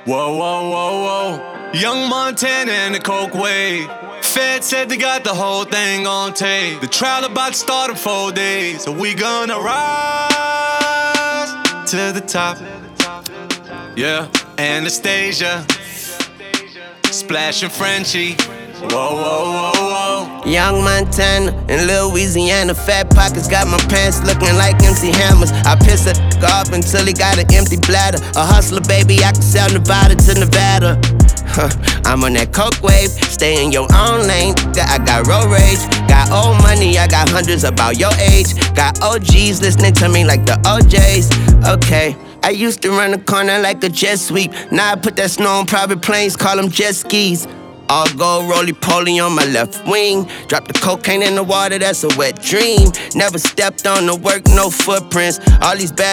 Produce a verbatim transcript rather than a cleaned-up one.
Whoa, whoa, whoa, whoa. Young Montana and the Coke wave. Fed said they got the whole thing on tape. The trial about to start in four days. So we gonna rise to the top. Yeah, Anastasia, splashing Frenchie. Whoa, whoa, whoa, whoa. Young Montana in Louisiana, fat pockets got my pants looking like M C Hammers. I piss a d- off until he got an empty bladder. A hustler, baby, I can sell Nevada to Nevada. Huh. I'm on that coke wave, stay in your own lane. I got road rage, got old money, I got hundreds about your age. Got O Gs listening to me like the O Js. Okay, I used to run the corner like a jet sweep. Now I put that snow on private planes, call them jet skis. All gold, roly-poly on my left wing. Drop the cocaine in the water, that's a wet dream. Never stepped on the work, no footprints. All these bad